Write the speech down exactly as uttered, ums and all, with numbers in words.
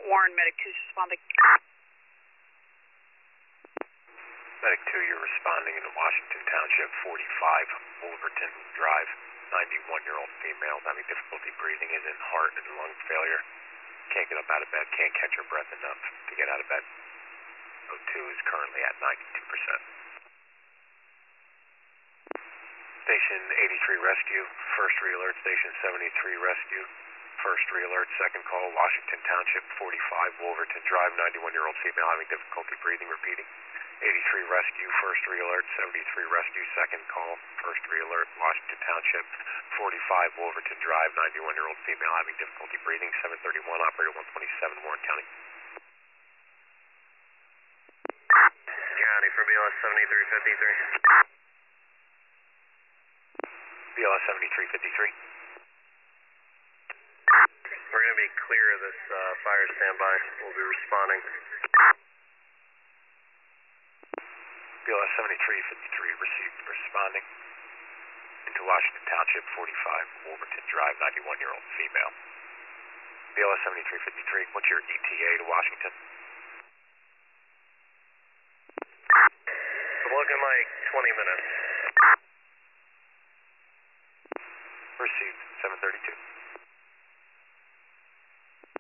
Warren, Medic two responding. Medic two, you're responding into Washington Township, forty-five Wolverton Drive. ninety-one-year-old female having difficulty breathing, is in heart and lung failure. Can't get up out of bed, can't catch her breath enough to get out of bed. O two is currently at ninety-two percent. Station eighty-three Rescue, first re-alert. Station seventy-three Rescue, first re-alert. Second call, Washington Township, forty-five Wolverton Drive, ninety-one-year-old female having difficulty breathing, repeating. eighty-three Rescue, first re-alert. seventy-three Rescue, second call, first re-alert. Washington Township, forty-five Wolverton Drive, ninety-one-year-old female having difficulty breathing. seven thirty-one, operator one twenty-seven, Warren County. County for B L S seventy-three fifty-three. B L S seventy-three fifty-three. We're going to be clear of this uh, fire standby. We'll be responding. B L S seventy-three fifty-three received, responding into Washington Township, forty-five Wolverton Drive, ninety-one-year-old female. B L S seventy-three fifty-three, what's your E T A to Washington? It's looking like twenty minutes. Received, seven thirty-two.